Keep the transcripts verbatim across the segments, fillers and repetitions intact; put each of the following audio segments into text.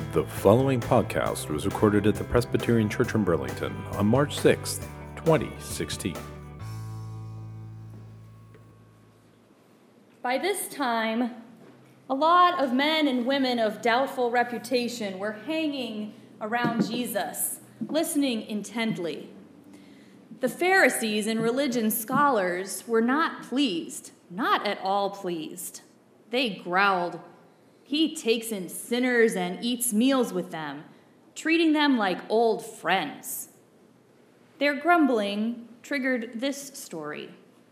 The following podcast was recorded at the Presbyterian Church in Burlington on March sixth, twenty sixteen. By this time, a lot of men and women of doubtful reputation were hanging around Jesus, listening intently. The Pharisees and religion scholars were not pleased, not at all pleased. They growled, "He takes in sinners and eats meals with them, treating them like old friends." Their grumbling triggered this story.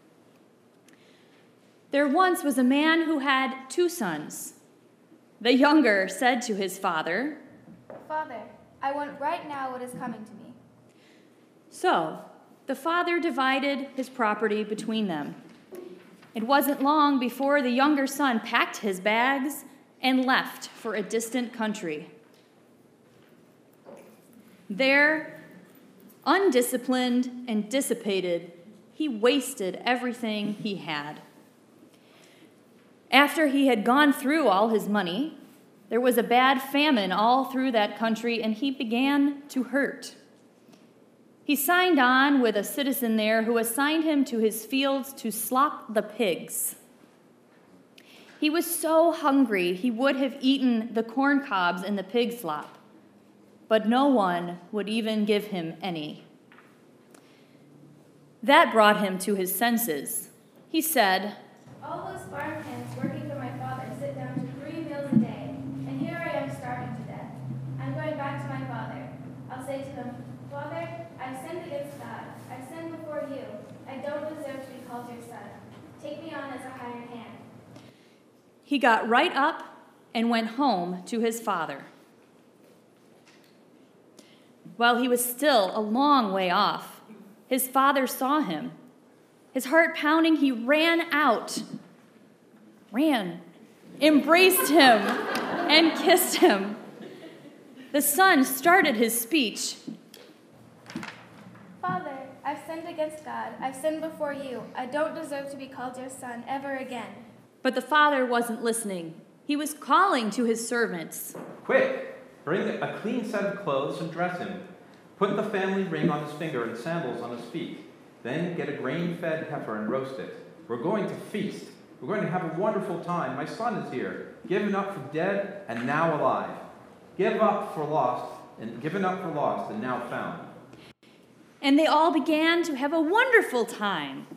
There once was a man who had two sons. The younger said to his father, "Father, I want right now what is coming to me." So the father divided his property between them. It wasn't long before the younger son packed his bags and left for a distant country. There, undisciplined and dissipated, he wasted everything he had. After he had gone through all his money, there was a bad famine all through that country, and he began to hurt. He signed on with a citizen there who assigned him to his fields to slop the pigs. He was so hungry he would have eaten the corn cobs in the pig slop, but no one would even give him any. That brought him to his senses. He said, "All those farm hands working for my father sit down to three meals a day, and here I am starving to death. I'm going back to my father. I'll say to him, 'Father, I've sinned against God. I've sinned before you. I don't deserve to be called your son. Take me on as a hired hand.'" He got right up and went home to his father. While he was still a long way off, his father saw him. His heart pounding, he ran out, ran, embraced him, and kissed him. The son started his speech. "Father, I've sinned against God. I've sinned before you. I don't deserve to be called your son ever again." But the father wasn't listening. He was calling to his servants. "Quick, bring a clean set of clothes and dress him. Put the family ring on his finger and sandals on his feet. Then get a grain-fed heifer and roast it. We're going to feast. We're going to have a wonderful time. My son is here, given up for dead and now alive. Give up for lost and given up for lost and now found." And they all began to have a wonderful time.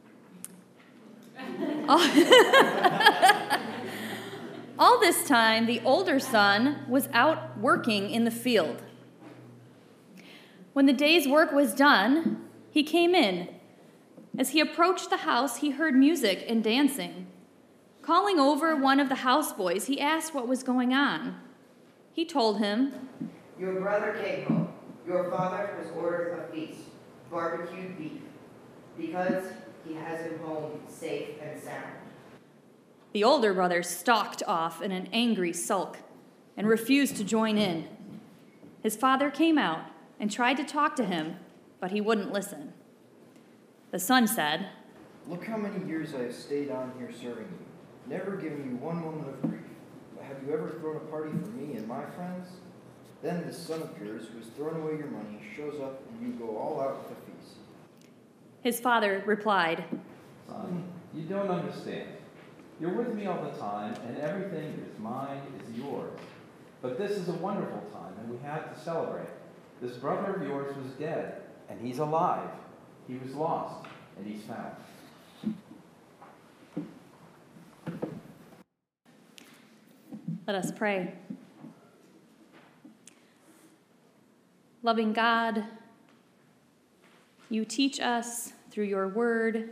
All this time, the older son was out working in the field. When the day's work was done, he came in. As he approached the house, he heard music and dancing. Calling over one of the houseboys, he asked what was going on. He told him, "Your brother came home. Your father has ordered a feast, barbecued beef, because he has him home safe and sound." The older brother stalked off in an angry sulk and refused to join in. His father came out and tried to talk to him, but he wouldn't listen. The son said, "Look how many years I have stayed on here serving you, never giving you one moment of grief. But have you ever thrown a party for me and my friends?" Then this son appears who has thrown away your money, shows up, and you go all out with a feast. His father replied, "Son, you don't understand. You're with me all the time, and everything is mine is yours. But this is a wonderful time, and we have to celebrate. This brother of yours was dead, and he's alive. He was lost, and he's found." Let us pray. Loving God, you teach us through your word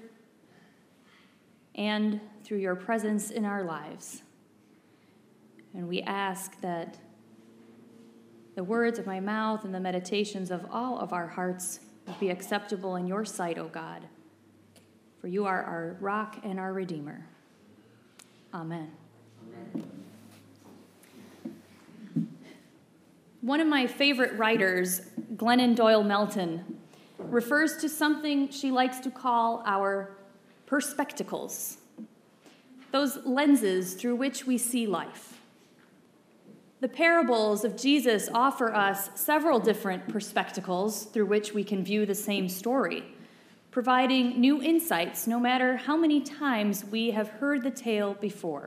and through your presence in our lives. And we ask that the words of my mouth and the meditations of all of our hearts will be acceptable in your sight, O God, for you are our rock and our Redeemer. Amen. Amen. One of my favorite writers, Glennon Doyle Melton, refers to something she likes to call our perspectacles, those lenses through which we see life. The parables of Jesus offer us several different perspectives through which we can view the same story, providing new insights no matter how many times we have heard the tale before.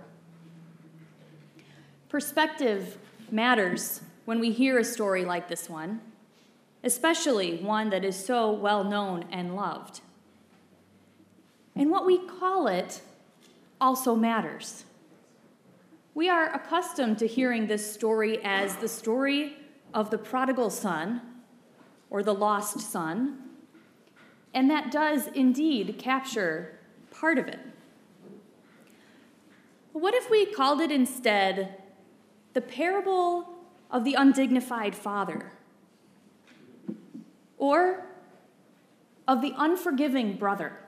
Perspective matters when we hear a story like this one, especially one that is so well known and loved. And what we call it also matters. We are accustomed to hearing this story as the story of the prodigal son or the lost son, and that does indeed capture part of it. But what if we called it instead the parable of the undignified father, or of the unforgiving brother?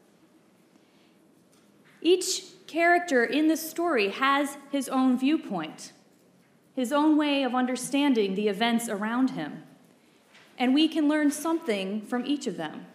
Each character in the story has his own viewpoint, his own way of understanding the events around him, and we can learn something from each of them.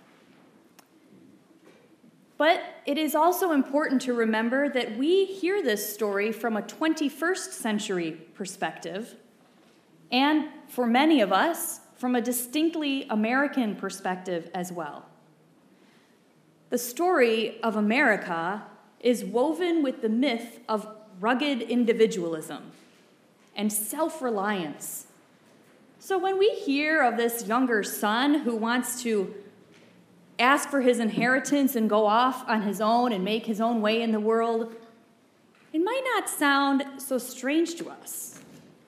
But it is also important to remember that we hear this story from a twenty-first century perspective, and for many of us, from a distinctly American perspective as well. The story of America is woven with the myth of rugged individualism and self-reliance. So when we hear of this younger son who wants to ask for his inheritance and go off on his own and make his own way in the world, it might not sound so strange to us.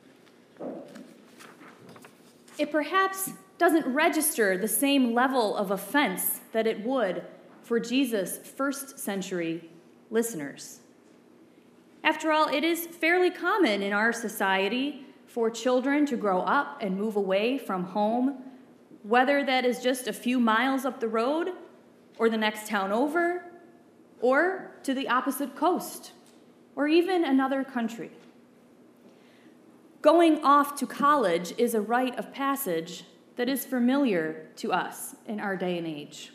It perhaps doesn't register the same level of offense that it would for Jesus' first century listeners. After all, it is fairly common in our society for children to grow up and move away from home, whether that is just a few miles up the road, or the next town over, or to the opposite coast, or even another country. Going off to college is a rite of passage that is familiar to us in our day and age.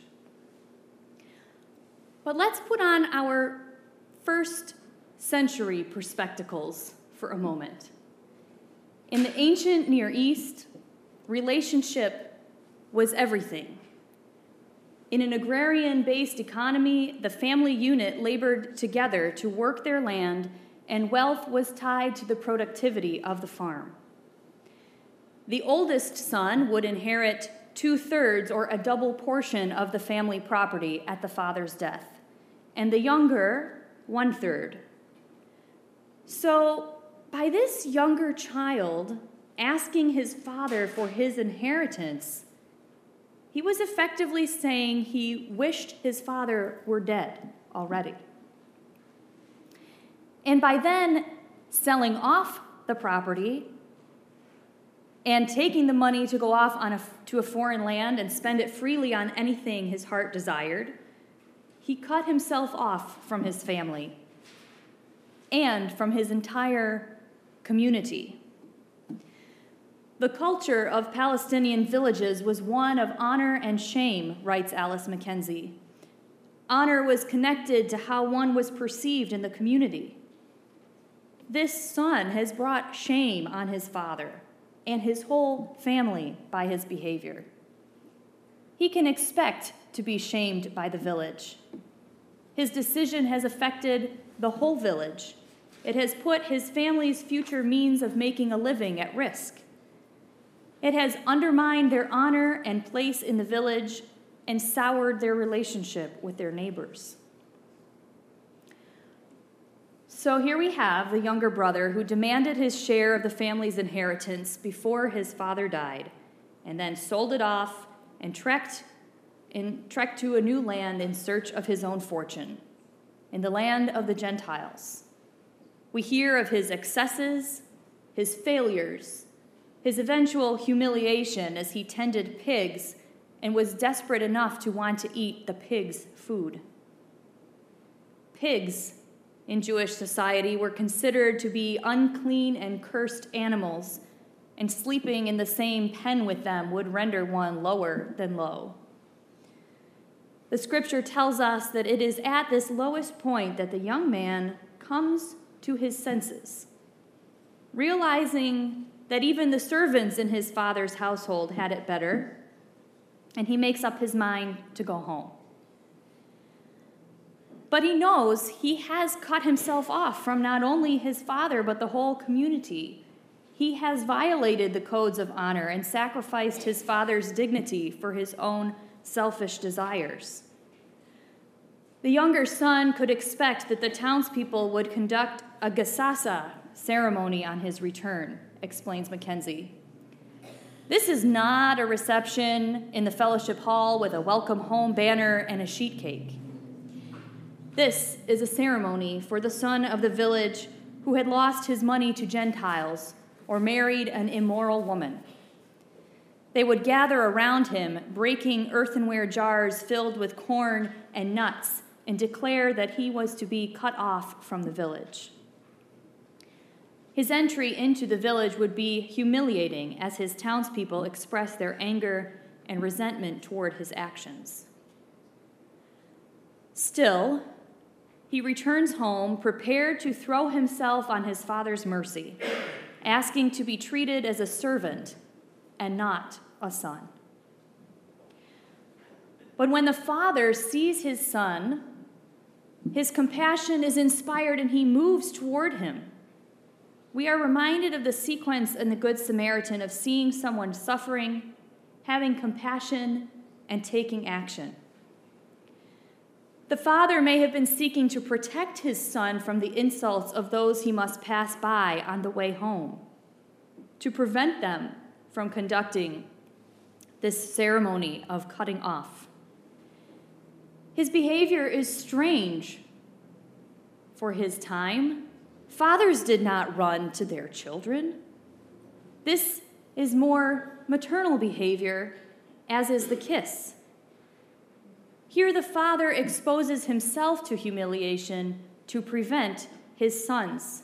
But let's put on our first century perspectives for a moment. In the ancient Near East, relationship was everything. In an agrarian-based economy, the family unit labored together to work their land, and wealth was tied to the productivity of the farm. The oldest son would inherit two-thirds or a double portion of the family property at the father's death, and the younger, one-third. So, by this younger child asking his father for his inheritance, he was effectively saying he wished his father were dead already. And by then selling off the property and taking the money to go off on a, to a foreign land and spend it freely on anything his heart desired, he cut himself off from his family and from his entire community. The culture of Palestinian villages was one of honor and shame, writes Alice Mackenzie. Honor was connected to how one was perceived in the community. This son has brought shame on his father and his whole family by his behavior. He can expect to be shamed by the village. His decision has affected the whole village. It has put his family's future means of making a living at risk. It has undermined their honor and place in the village and soured their relationship with their neighbors. So here we have the younger brother who demanded his share of the family's inheritance before his father died, and then sold it off and trekked, in, trekked to a new land in search of his own fortune, in the land of the Gentiles. We hear of his excesses, his failures, his eventual humiliation as he tended pigs and was desperate enough to want to eat the pigs' food. Pigs in Jewish society were considered to be unclean and cursed animals, and sleeping in the same pen with them would render one lower than low. The scripture tells us that it is at this lowest point that the young man comes to his senses. realizing that even the servants in his father's household had it better, and he makes up his mind to go home. But he knows he has cut himself off from not only his father, but the whole community. He has violated the codes of honor and sacrificed his father's dignity for his own selfish desires. The younger son could expect that the townspeople would conduct a gasasa ceremony on his return, explains Mackenzie. This is not a reception in the fellowship hall with a welcome home banner and a sheet cake. This is a ceremony for the son of the village who had lost his money to Gentiles or married an immoral woman. They would gather around him, breaking earthenware jars filled with corn and nuts, and declare that he was to be cut off from the village. His entry into the village would be humiliating as his townspeople expressed their anger and resentment toward his actions. Still, he returns home prepared to throw himself on his father's mercy, asking to be treated as a servant and not a son. But when the father sees his son, his compassion is inspired and he moves toward him. We are reminded of the sequence in the Good Samaritan of seeing someone suffering, having compassion, and taking action. The father may have been seeking to protect his son from the insults of those he must pass by on the way home, to prevent them from conducting this ceremony of cutting off. His behavior is strange for his time. Fathers did not run to their children. This is more maternal behavior, as is the kiss. Here the father exposes himself to humiliation to prevent his sons.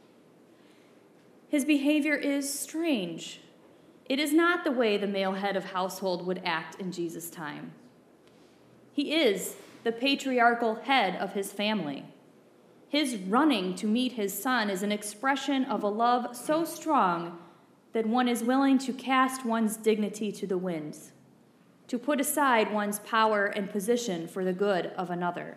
His behavior is strange. It is not the way the male head of household would act in Jesus' time. He is the patriarchal head of his family. His running to meet his son is an expression of a love so strong that one is willing to cast one's dignity to the winds, to put aside one's power and position for the good of another.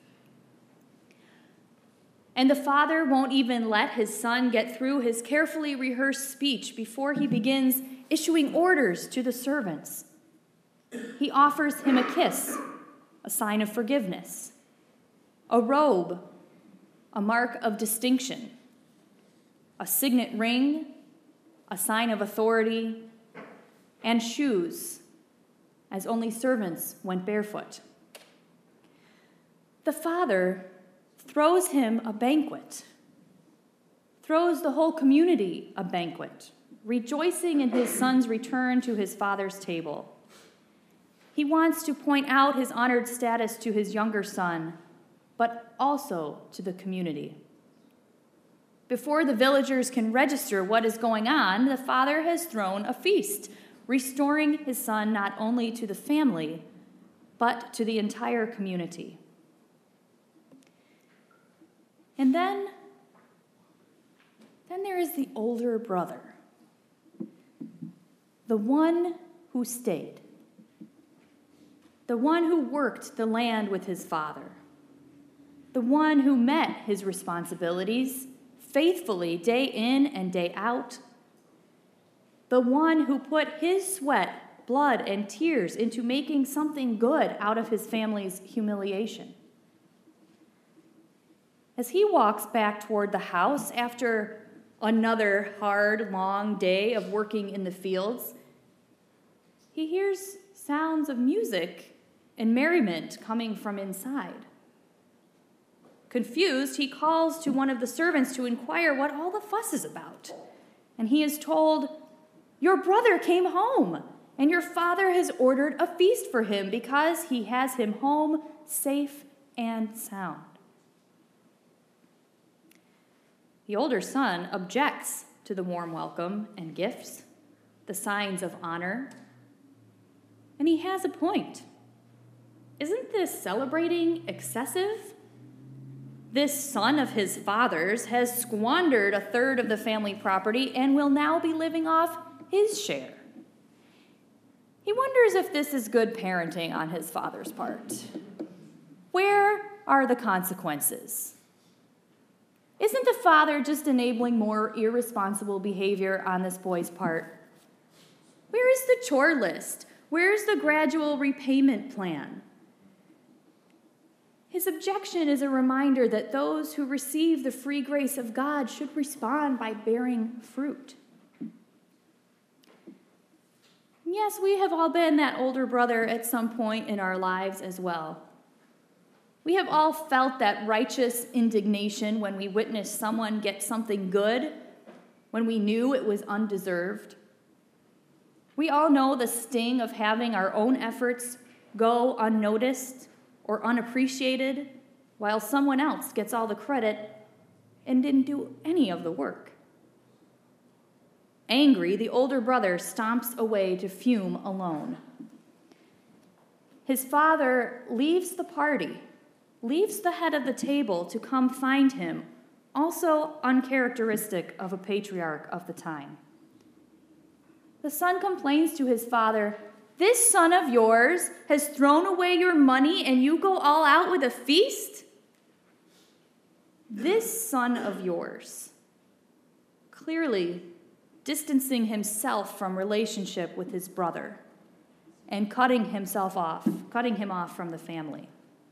And the father won't even let his son get through his carefully rehearsed speech before he begins issuing orders to the servants. He offers him a kiss, a sign of forgiveness, a robe, a mark of distinction, a signet ring, a sign of authority, and shoes, as only servants went barefoot. The father throws him a banquet, throws the whole community a banquet, rejoicing in his son's return to his father's table. He wants to point out his honored status to his younger son, but also to the community. Before the villagers can register what is going on, the father has thrown a feast, restoring his son not only to the family, but to the entire community. And then, then there is the older brother, the one who stayed, the one who worked the land with his father, the one who met his responsibilities faithfully day in and day out, the one who put his sweat, blood, and tears into making something good out of his family's humiliation. As he walks back toward the house after another hard, long day of working in the fields, he hears sounds of music and merriment coming from inside. Confused, he calls to one of the servants to inquire what all the fuss is about. And he is told, "Your brother came home, and your father has ordered a feast for him because he has him home safe and sound." The older son objects to the warm welcome and gifts, the signs of honor, and he has a point. Isn't this celebrating excessive? This son of his father's has squandered a third of the family property and will now be living off his share. He wonders if this is good parenting on his father's part. Where are the consequences? Isn't the father just enabling more irresponsible behavior on this boy's part? Where is the chore list? Where is the gradual repayment plan? His objection is a reminder that those who receive the free grace of God should respond by bearing fruit. Yes, we have all been that older brother at some point in our lives as well. We have all felt that righteous indignation when we witnessed someone get something good, when we knew it was undeserved. We all know the sting of having our own efforts go unnoticed or unappreciated while someone else gets all the credit and didn't do any of the work. Angry, the older brother stomps away to fume alone. His father leaves the party, leaves the head of the table to come find him, also uncharacteristic of a patriarch of the time. The son complains to his father, "This son of yours has thrown away your money and you go all out with a feast?" This son of yours, clearly distancing himself from relationship with his brother and cutting himself off, cutting him off from the family.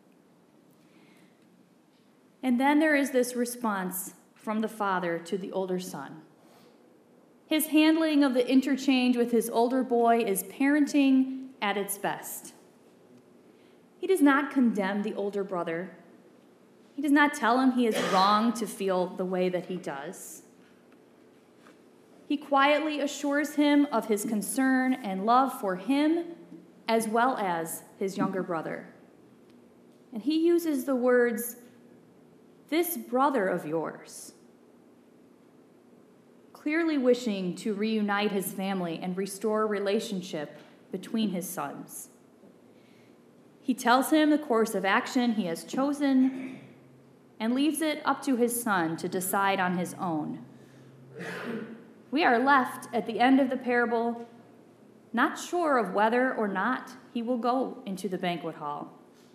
And then there is this response from the father to the older son. His handling of the interchange with his older boy is parenting at its best. He does not condemn the older brother. He does not tell him he is wrong to feel the way that he does. He quietly assures him of his concern and love for him as well as his younger brother. And he uses the words, "This brother of yours," clearly wishing to reunite his family and restore relationship between his sons. He tells him the course of action he has chosen and leaves it up to his son to decide on his own. We are left at the end of the parable not sure of whether or not he will go into the banquet hall.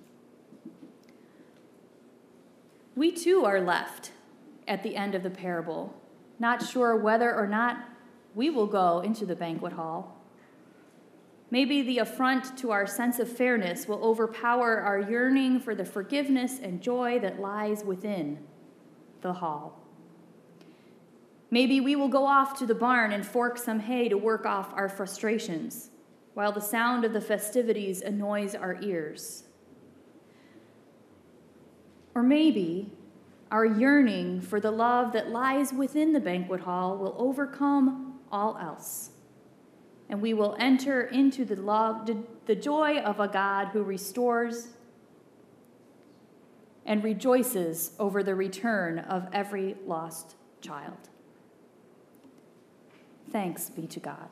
We too are left at the end of the parable, not sure whether or not we will go into the banquet hall. Maybe the affront to our sense of fairness will overpower our yearning for the forgiveness and joy that lies within the hall. Maybe we will go off to the barn and fork some hay to work off our frustrations, while the sound of the festivities annoys our ears. Or maybe our yearning for the love that lies within the banquet hall will overcome all else, and we will enter into the love, the joy of a God who restores and rejoices over the return of every lost child. Thanks be to God.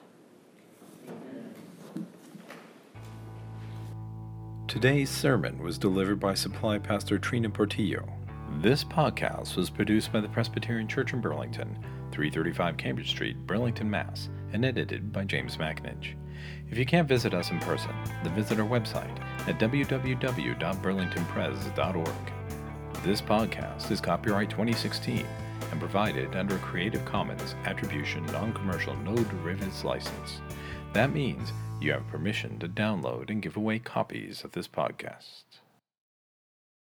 Today's sermon was delivered by Supply Pastor Trina Portillo. This podcast was produced by the Presbyterian Church in Burlington, three thirty-five Cambridge Street, Burlington, Mass., and edited by James McAninch. If you can't visit us in person, then visit our website at w w w dot burlington pres dot org. This podcast is copyright twenty sixteen and provided under a Creative Commons Attribution Non-Commercial No Derivatives License. That means you have permission to download and give away copies of this podcast.